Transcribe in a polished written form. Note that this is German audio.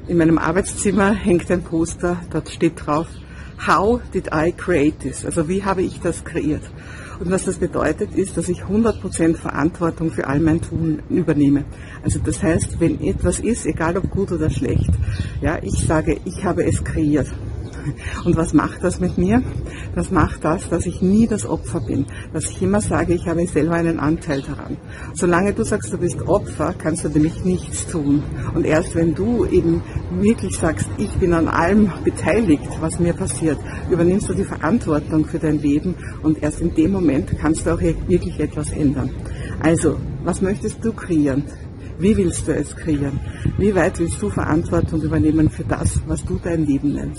In meinem Arbeitszimmer hängt ein Poster, dort steht drauf, How did I create this? Also wie habe ich das kreiert? Und was das bedeutet, ist, dass ich 100% Verantwortung für all mein Tun übernehme. Also das heißt, wenn etwas ist, egal ob gut oder schlecht, ja, ich sage, ich habe es kreiert. Und was macht das mit mir? Das macht das, dass ich nie das Opfer bin, dass ich immer sage, ich habe selber einen Anteil daran. Solange du sagst, du bist Opfer, kannst du nämlich nichts tun. Und erst wenn du eben wirklich sagst, ich bin an allem beteiligt, was mir passiert, übernimmst du die Verantwortung für dein Leben und erst in dem Moment kannst du auch wirklich etwas ändern. Also, was möchtest du kreieren? Wie willst du es kreieren? Wie weit willst du Verantwortung übernehmen für das, was du dein Leben nennst?